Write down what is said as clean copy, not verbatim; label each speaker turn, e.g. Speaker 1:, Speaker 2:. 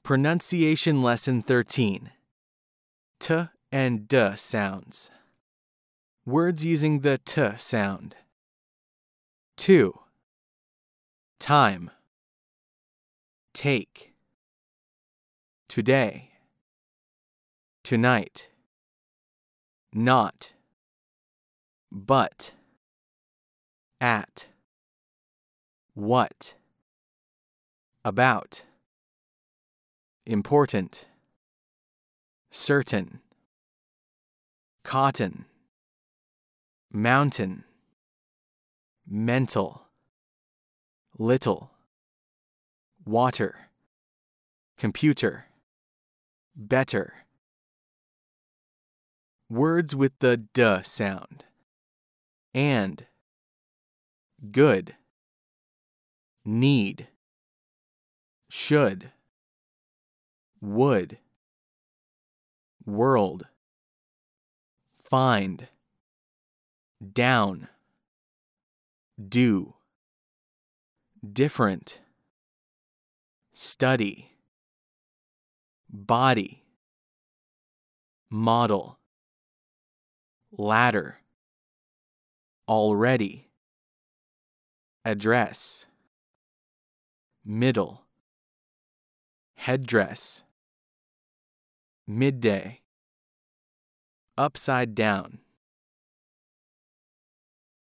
Speaker 1: Pronunciation Lesson 13. T and D sounds. Words using the T sound. 2. Time. Take. Today. Tonight. Not. But. At. What. About. Important. Certain. Cotton. Mountain. Mental. Little. Water. Computer. Better. Words with the D sound. And. Good. Need. Should. Would. World. Find. Down. Do. Different. Study. Body. Model. Ladder. Already. Address. Middle. Headdress. Midday. Upside down.